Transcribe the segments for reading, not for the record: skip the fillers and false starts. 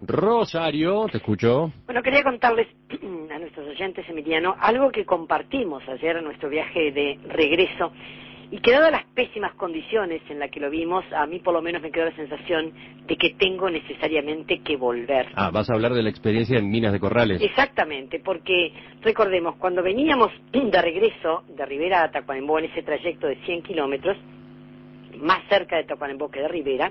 Rosario, te escucho. Bueno, quería contarles a nuestros oyentes, Emiliano, algo que compartimos ayer en nuestro viaje de regreso y que dadas las pésimas condiciones en las que lo vimos, a mí por lo menos me quedó la sensación de que tengo necesariamente que volver. Ah, vas a hablar de la experiencia en Minas de Corrales. Exactamente, porque recordemos, cuando veníamos de regreso de Rivera a Tacuarembó en ese trayecto de 100 kilómetros, más cerca de Tacuarembó que de Rivera,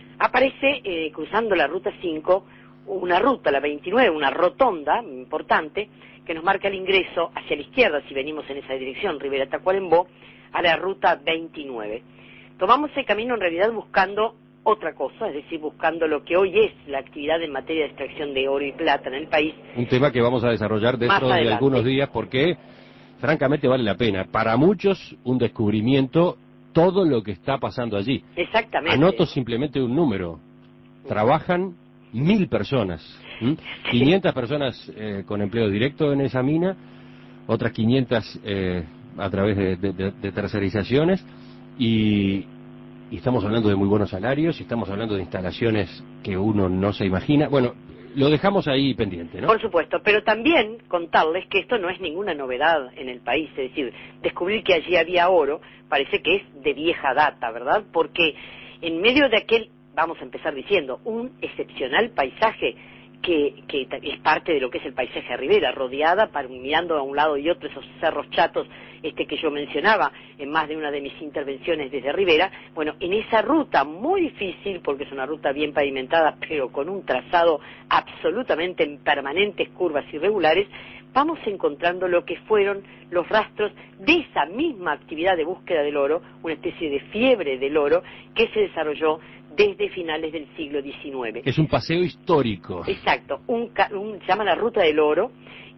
aparece cruzando la ruta 5 una ruta, la 29, una rotonda importante que nos marca el ingreso hacia la izquierda, si venimos en esa dirección, Rivera-Tacuarembó, a la ruta 29. Tomamos ese camino en realidad buscando otra cosa, es decir, buscando lo que hoy es la actividad en materia de extracción de oro y plata en el país. Un tema que vamos a desarrollar dentro de algunos días porque, francamente, vale la pena. Para muchos, un descubrimiento, todo lo que está pasando allí. Exactamente. Anoto simplemente un número. Trabajan 1000 personas. 500 personas con empleo directo en esa mina, otras 500 a través de tercerizaciones, y estamos hablando de muy buenos salarios, y estamos hablando de instalaciones que uno no se imagina. Bueno, lo dejamos ahí pendiente, ¿no? Por supuesto, pero también contarles que esto no es ninguna novedad en el país, es decir, descubrir que allí había oro parece que es de vieja data, ¿verdad? Porque en medio de aquel, vamos a empezar diciendo, un excepcional paisaje que es parte de lo que es el paisaje de Rivera, rodeada, mirando a un lado y otro esos cerros chatos que yo mencionaba en más de una de mis intervenciones desde Rivera. Bueno, en esa ruta muy difícil, porque es una ruta bien pavimentada, pero con un trazado absolutamente en permanentes curvas irregulares, vamos encontrando lo que fueron los rastros de esa misma actividad de búsqueda del oro, una especie de fiebre del oro que se desarrolló desde finales del siglo XIX. Es un paseo histórico. Exacto, se llama la Ruta del Oro,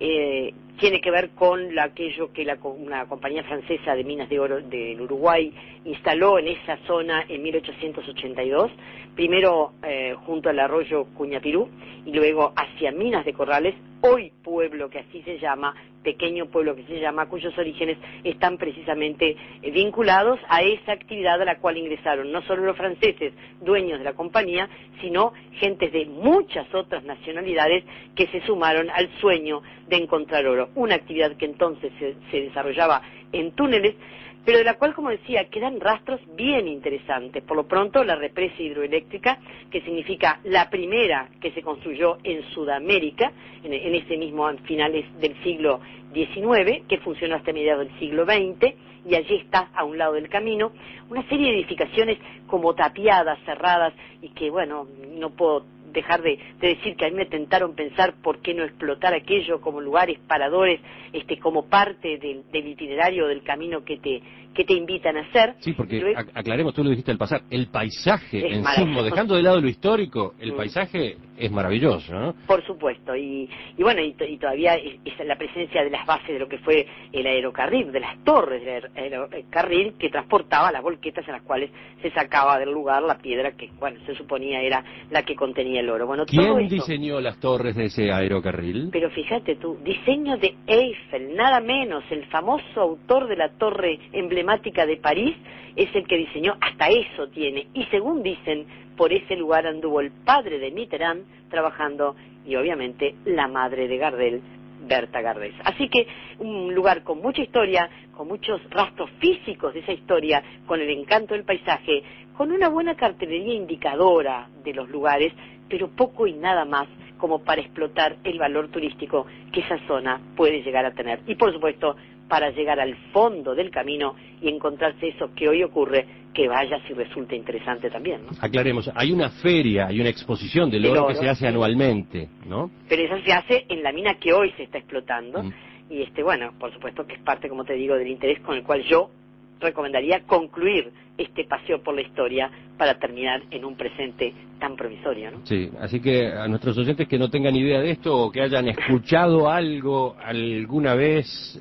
tiene que ver con aquello que una compañía francesa de minas de oro del Uruguay instaló en esa zona en 1882, primero junto al arroyo Cuñapirú y luego hacia Minas de Corrales, hoy pueblo que así se llama, pequeño pueblo que se llama, cuyos orígenes están precisamente vinculados a esa actividad a la cual ingresaron no solo los franceses, dueños de la compañía, sino gentes de muchas otras nacionalidades que se sumaron al sueño de encontrar oro. Una actividad que entonces se desarrollaba en túneles, pero de la cual, como decía, quedan rastros bien interesantes. Por lo pronto, la represa hidroeléctrica, que significa la primera que se construyó en Sudamérica, en ese mismo finales del siglo XIX, que funcionó hasta mediados del siglo XX, y allí está, a un lado del camino, una serie de edificaciones como tapiadas, cerradas, y que, bueno, no puedo dejar de decir que a mí me tentaron pensar por qué no explotar aquello como lugares, paradores, como parte del itinerario, del camino que te invitan a hacer. Sí, porque aclaremos, tú lo dijiste al pasar, el paisaje en sí, dejando de lado lo histórico, el paisaje es maravilloso, ¿no? Por supuesto, y bueno, y todavía es la presencia de las bases de lo que fue el aerocarril, de las torres del aerocarril que transportaba las volquetas en las cuales se sacaba del lugar la piedra que, bueno, se suponía era la que contenía el oro. Bueno, ¿quién diseñó las torres de ese aerocarril? Pero fíjate tú, diseño de Eiffel, nada menos, el famoso autor de la torre emblemática de París es el que diseñó, hasta eso tiene, y según dicen, por ese lugar anduvo el padre de Mitterrand trabajando, y obviamente la madre de Gardel, Berta Gardés. Así que un lugar con mucha historia, con muchos rastros físicos de esa historia, con el encanto del paisaje, con una buena cartelería indicadora de los lugares, pero poco y nada más como para explotar el valor turístico que esa zona puede llegar a tener. Y por supuesto, para llegar al fondo del camino y encontrarse eso que hoy ocurre, que vaya si resulta interesante también, ¿no? Aclaremos, hay una feria, hay una exposición del oro que se hace anualmente, ¿no? Pero esa se hace en la mina que hoy se está explotando, y bueno, por supuesto que es parte, como te digo, del interés con el cual yo recomendaría concluir este paseo por la historia para terminar en un presente tan provisorio, ¿no? Sí, así que a nuestros oyentes que no tengan idea de esto o que hayan escuchado algo alguna vez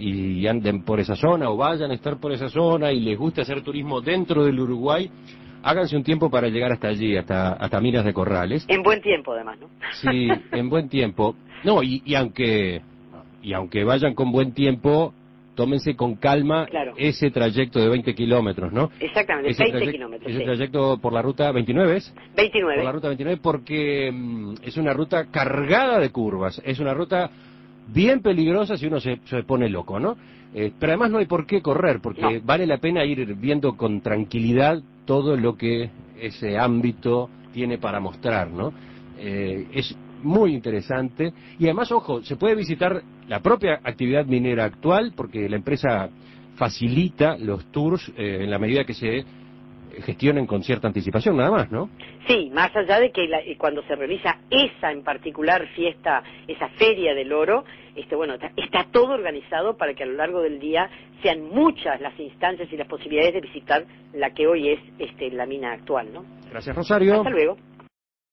y anden por esa zona o vayan a estar por esa zona y les gusta hacer turismo dentro del Uruguay, háganse un tiempo para llegar hasta allí, hasta Minas de Corrales. En buen tiempo, además, ¿no? Sí, en buen tiempo. No, y aunque vayan con buen tiempo, tómense con calma ese trayecto de 20 kilómetros, ¿no? Exactamente, ese 20 kilómetros. Ese trayecto por la ruta 29, ¿es? 29. Por la ruta 29, porque es una ruta cargada de curvas, es una ruta bien peligrosa si uno se pone loco, ¿no? Pero además no hay por qué correr, porque vale la pena ir viendo con tranquilidad todo lo que ese ámbito tiene para mostrar, ¿no? Es muy interesante y además, ojo, se puede visitar la propia actividad minera actual porque la empresa facilita los tours en la medida que se gestionen con cierta anticipación, nada más, ¿no? Sí, más allá de que cuando se realiza esa en particular fiesta, esa feria del oro, bueno, está todo organizado para que a lo largo del día sean muchas las instancias y las posibilidades de visitar la que hoy es la mina actual, ¿no? Gracias, Rosario. Hasta luego.